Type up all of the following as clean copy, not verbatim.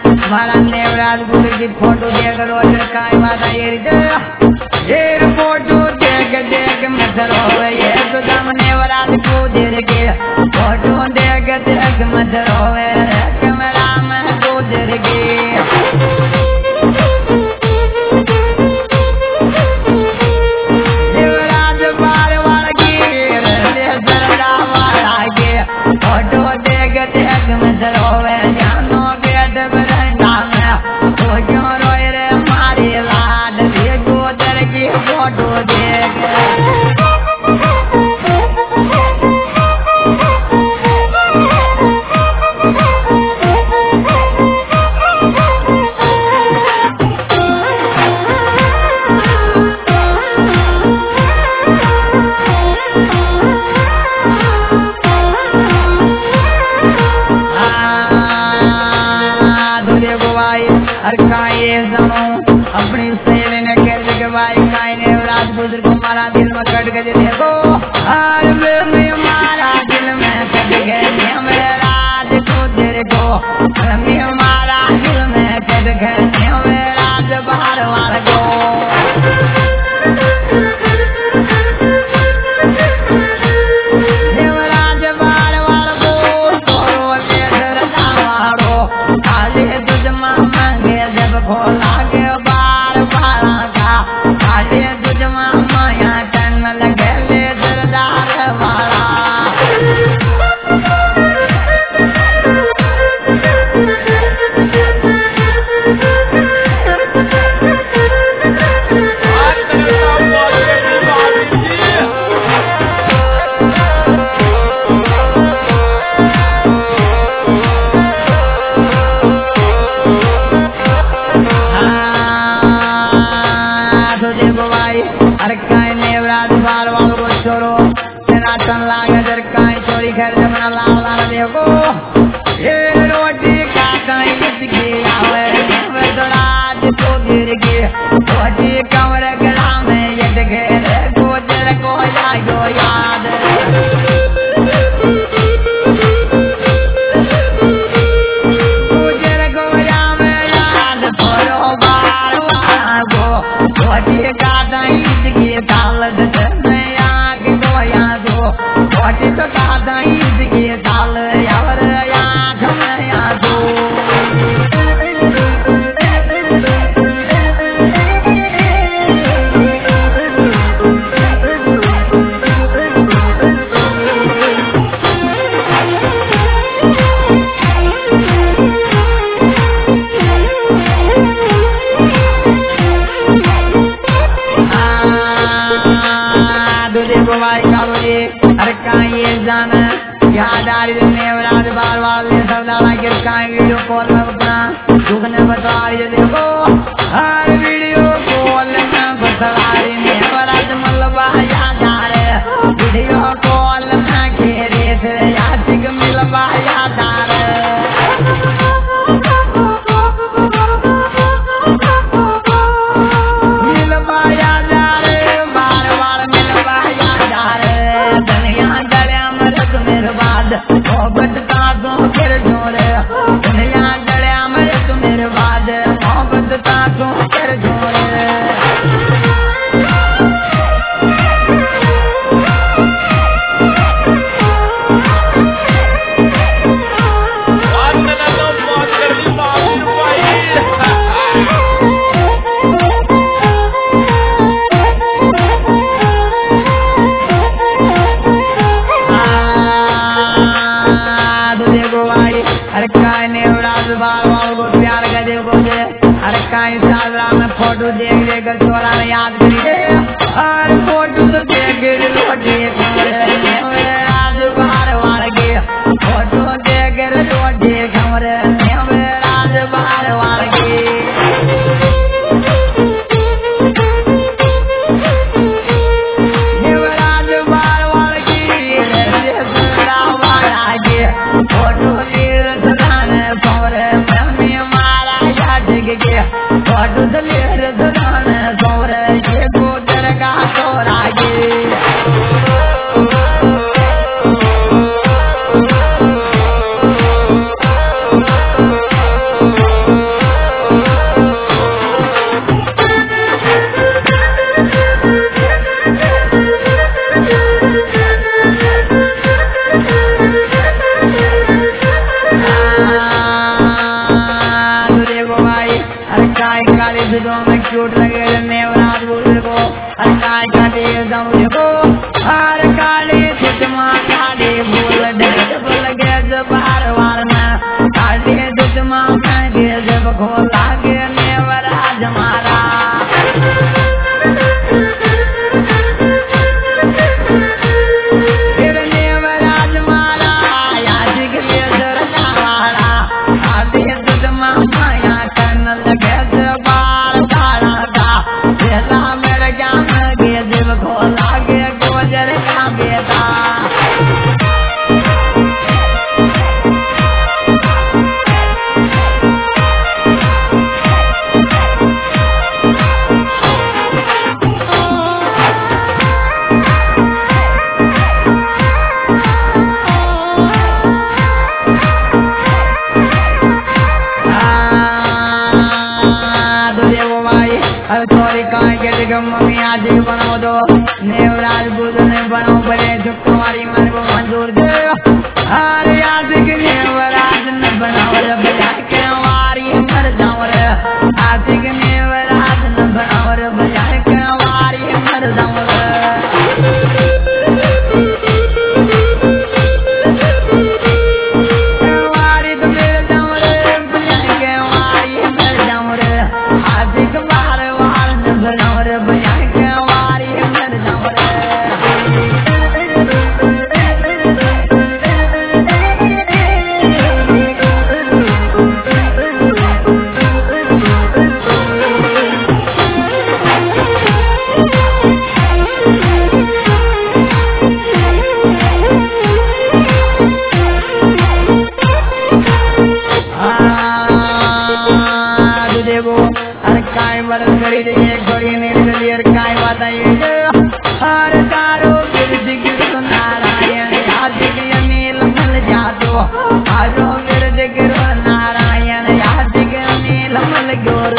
हमारा नेवराज गुरु की फोटो देख रोज काय बात ये फोटो देख देख मजर हो ये तो दम नेवराज को देख के फोटो देख देख मजर हो कैमरा में को देख के अपनी सहेली ने कह दिया भाई काई ने राज गुजर को मारा दिल में कट के देखो हर में मारा दिल में कट गए हमें राज गुजर को हमें मारा दिल में कट गए हमें राज बाहर वाल को देवराज बाहर वाल को तोरो ले दरदा मारो काले तुझ मांगे जब खोला के चोरी घर जमना लाल देखो ये रोटी का राज को गिर गए रोटी कमर गला में ये घेरे गोजर को जाओ याद गोजर को में याद थोड़ो बार गो रोटी का दही की दाल वाटी तो दादा इसकी दाल यावर याद में यादो अरे कहीं ये जाना याद आ रही नेवराज बार बार ले सब डाला के कहीं वीडियो कॉल में अपना दुखने बता रही देखो हर वीडियो कॉल में बता रही नेवराज मलबा याद आ रहे वीडियो कॉल में घेरे से याद के मिलबा याद आ रहे मिलबा याद आ रहे बार बार मिलबा याद आ रहे दुनिया डलिया मरद मेरे बाद मोहब्बत का तो फिर जोड़े दुनिया डलिया मरद मेरे बाद मोहब्बत का तो फिर जोड़े फोटो देख देख चोरा ने याद करी और फोटो तो देख रोटी आज बाहर वार गए फोटो देख रोटी खमरे आज बाहर वार गए फोटो दलेर दलाने सौरे ये गोदर का सौरागे अरे काय काली फिदों में क्यूट लगे नेवराज बुजुर्ग को अरे काय काली जमुझ को अरे काली दुश्मा काली भूल दे भूल गए जब बार बार में काली दुश्मा के जब खोला के नेवराज मारा मम्मी आज बनाओ दो नेवराज बुद्ध ने बनाओ बड़े जो तुम्हारी मन को मंजूर दे अरे आज के नेवराज ने बनाओ रे बजा के वारी मर जाओ रे आज के नेवराज ने बनाओ रे बजा के वारी मर जाओ रे वारी तो मेरे जाओ रे बजा के वारी मर जाओ रे आज के बार वार ने बनाओ रे बजा के वारी मर जाओ रे अरे काय बरस करी दे घड़ी नील गलियर काय बताइए हर तारो गिरज गिर नारायण याद के नील मल जादो आरो गिरज गिर नारायण याद के नील मल गोर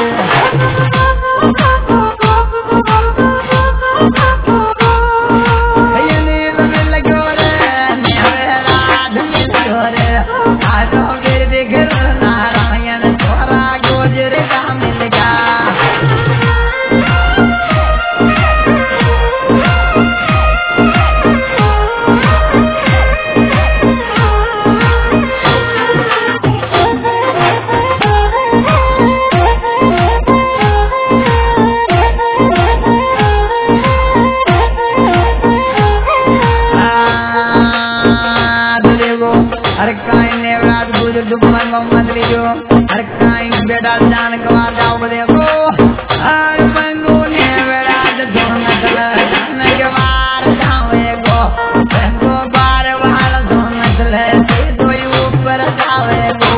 नील मल गोर नेवराज मिल गोर आरो गिरज गिर नारायण तोरा गोजर का मिल जा अरे काई नेवराज बुझ दुश्मन मोहम्मद लियो अरे काई बेटा जान कवा जाओ देखो अरे बंगो नेवराज धोन चला जान के बार जावे गो बंगो बार बार धोन चले तो ऊपर जावे गो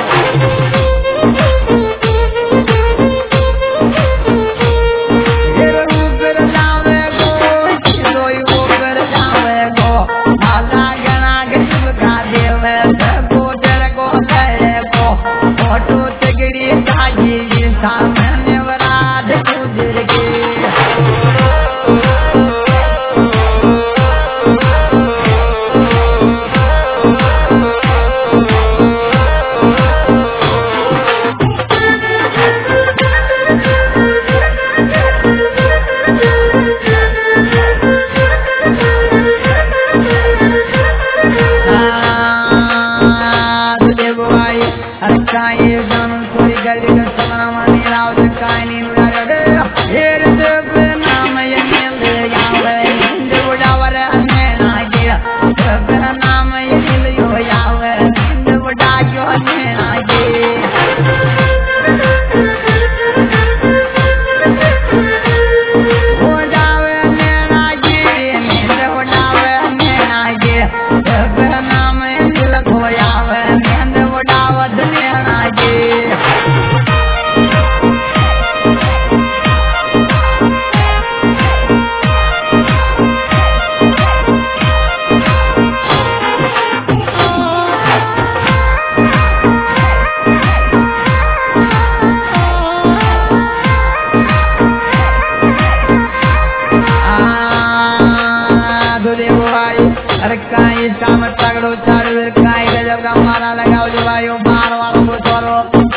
ऊपर जावे गो तो ऊपर जावे गो आला गना के का देवे फोटो तगड़ी ताजी सामने वराद गुजर के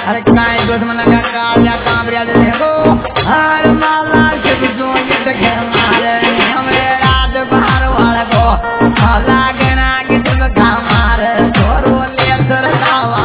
अरे काय दुश्मन का काला कामरिया देखो हर माला के जो ये देखे मारे हमें राज बाहर वाले को माला गना के जब कामार छोरो ले सरकावा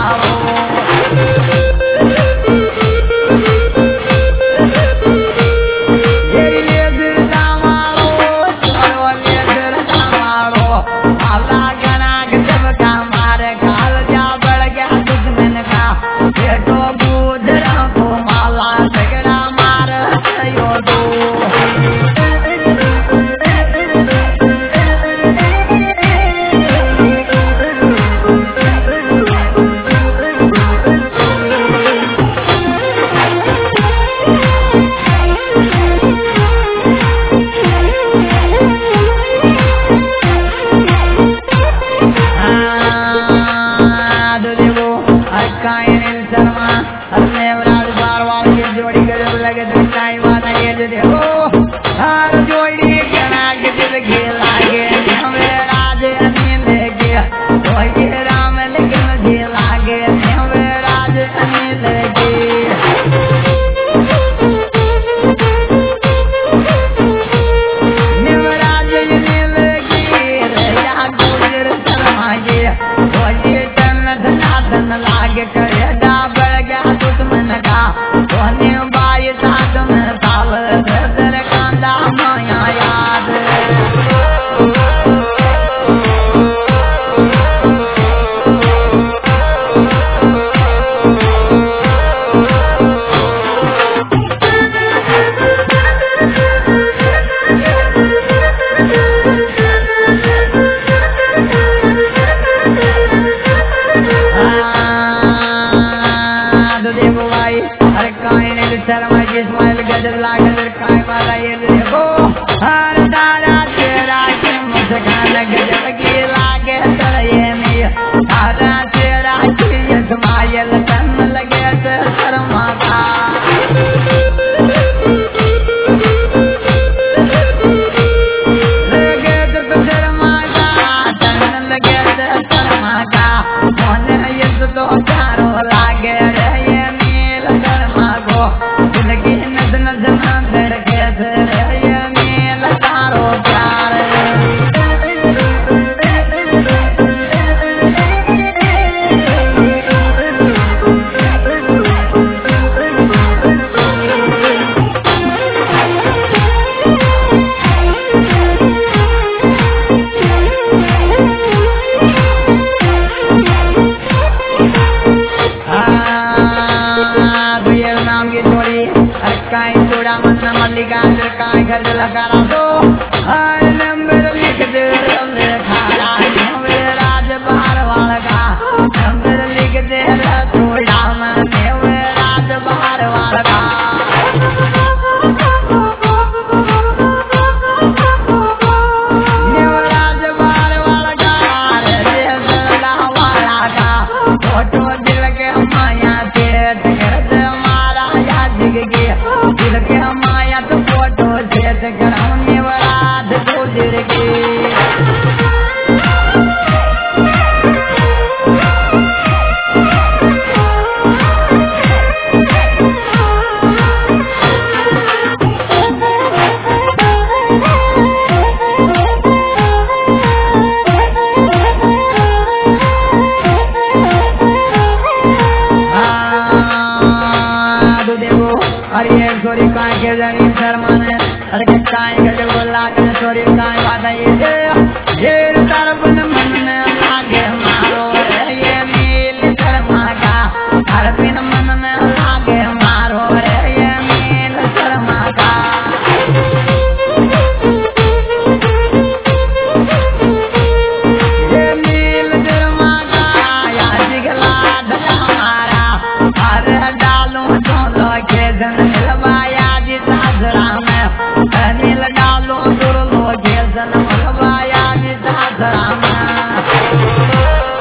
डालो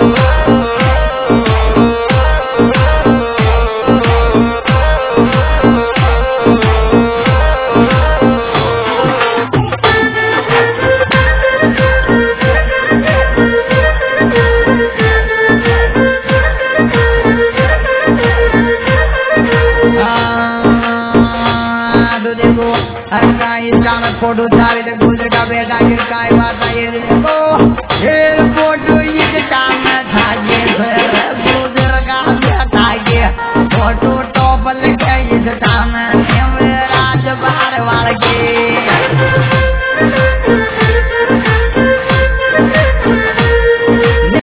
में फोटो छावी तो गुजर का बेटा गिर काय बात ये देखो एयरपोर्ट ये काम था ये गुजर का बेटा ये फोटो टॉप लगे ये काम है राज बार वाल के